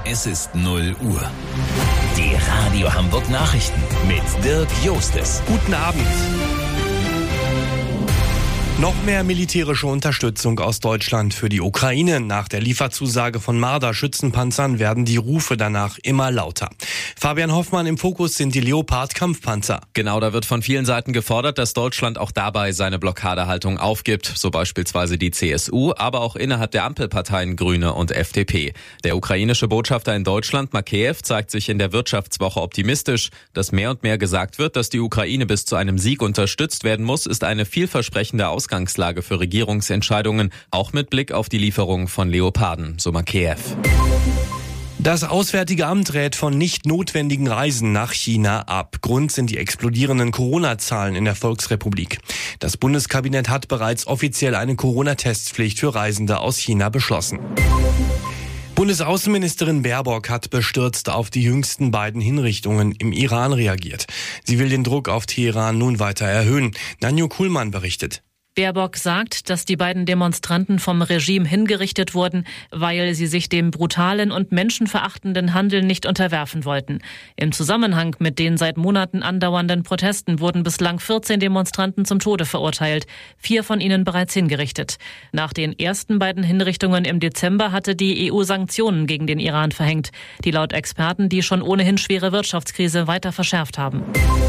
Es ist 0 Uhr. Die Radio Hamburg Nachrichten mit Dirk Jostes. Guten Abend. Noch mehr militärische Unterstützung aus Deutschland für die Ukraine. Nach der Lieferzusage von Marder-Schützenpanzern werden die Rufe danach immer lauter. Fabian Hoffmann, im Fokus sind die Leopard-Kampfpanzer. Genau, da wird von vielen Seiten gefordert, dass Deutschland auch dabei seine Blockadehaltung aufgibt. So beispielsweise die CSU, aber auch innerhalb der Ampelparteien Grüne und FDP. Der ukrainische Botschafter in Deutschland, Makeyev, zeigt sich in der Wirtschaftswoche optimistisch. Dass mehr und mehr gesagt wird, dass die Ukraine bis zu einem Sieg unterstützt werden muss, ist eine vielversprechende Ausgangslage für Regierungsentscheidungen, auch mit Blick auf die Lieferung von Leoparden, so Makeyev. Das Auswärtige Amt rät von nicht notwendigen Reisen nach China ab. Grund sind die explodierenden Corona-Zahlen in der Volksrepublik. Das Bundeskabinett hat bereits offiziell eine Corona-Testpflicht für Reisende aus China beschlossen. Bundesaußenministerin Baerbock hat bestürzt auf die jüngsten beiden Hinrichtungen im Iran reagiert. Sie will den Druck auf Teheran nun weiter erhöhen. Nanju Kuhlmann berichtet. Baerbock sagt, dass die beiden Demonstranten vom Regime hingerichtet wurden, weil sie sich dem brutalen und menschenverachtenden Handeln nicht unterwerfen wollten. Im Zusammenhang mit den seit Monaten andauernden Protesten wurden bislang 14 Demonstranten zum Tode verurteilt, 4 von ihnen bereits hingerichtet. Nach den ersten beiden Hinrichtungen im Dezember hatte die EU Sanktionen gegen den Iran verhängt, die laut Experten die schon ohnehin schwere Wirtschaftskrise weiter verschärft haben.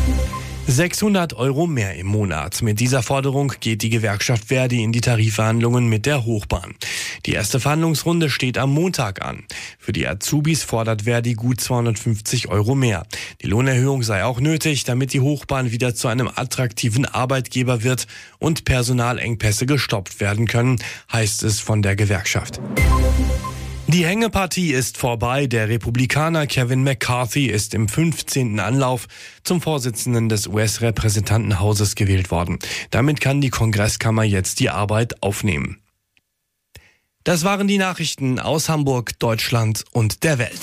600 € mehr im Monat. Mit dieser Forderung geht die Gewerkschaft Verdi in die Tarifverhandlungen mit der Hochbahn. Die erste Verhandlungsrunde steht am Montag an. Für die Azubis fordert Verdi gut 250 € mehr. Die Lohnerhöhung sei auch nötig, damit die Hochbahn wieder zu einem attraktiven Arbeitgeber wird und Personalengpässe gestoppt werden können, heißt es von der Gewerkschaft. Die Hängepartie ist vorbei. Der Republikaner Kevin McCarthy ist im 15. Anlauf zum Vorsitzenden des US-Repräsentantenhauses gewählt worden. Damit kann die Kongresskammer jetzt die Arbeit aufnehmen. Das waren die Nachrichten aus Hamburg, Deutschland und der Welt.